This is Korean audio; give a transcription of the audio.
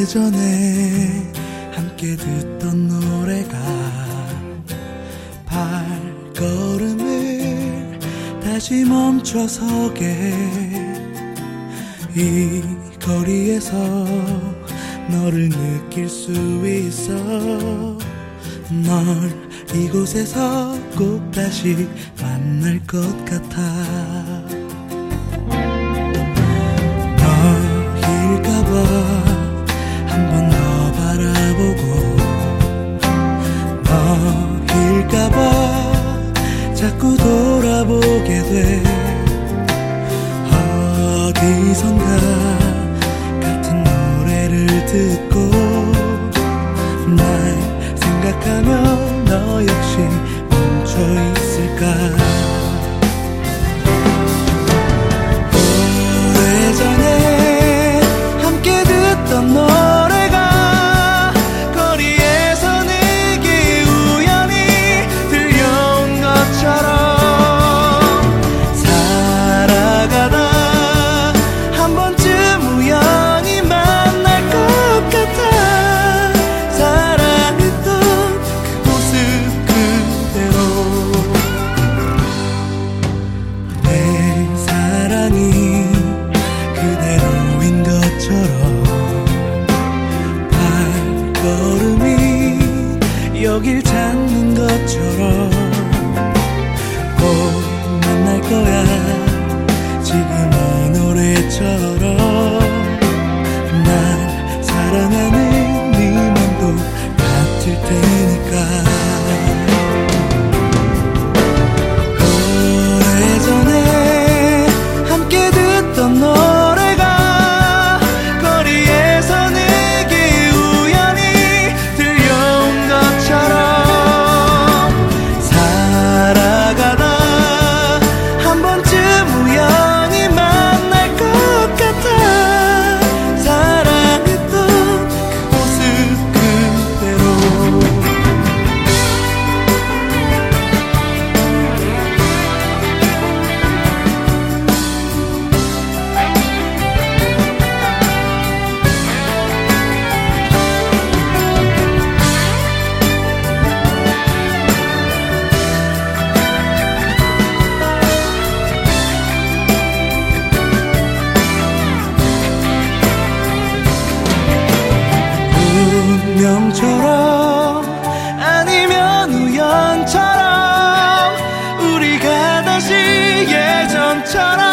오래전에 함께 듣던 노래가 발걸음을 다시 멈춰서게 이 거리에서 너를 느낄 수 있어. 널 이곳에서 꼭 다시 만날 것 같아. 너일까봐 한번 더 바라보고 너일까봐 자꾸 돌아보게 돼. 어디선가 같은 노래를 듣고 날 생각하며 너 역시 멈춰있을까. 오래전에 함께 듣던 노래가 거리에서 내게 우연히 들려온 것처럼 살아가다 한 번쯤 우연히 만날 것 같아. 사랑했던 그 모습 그대로 내 사랑이 그대로인 것처럼 발걸음이 여길 찾는 것처럼 꼭 만날 거야. 지금 이 노래처럼 날 사랑하는 네 맘도 같을 테니까. 오래전에 함께 듣던 노래가 거리에서 내게 우연히 들려온 것처럼 살아가다 한 번쯤 우연히 만날 것 같아. 사랑했던 그 모습 그대로. 운명처럼 아니면 우연처럼 우리가 다시 예전처럼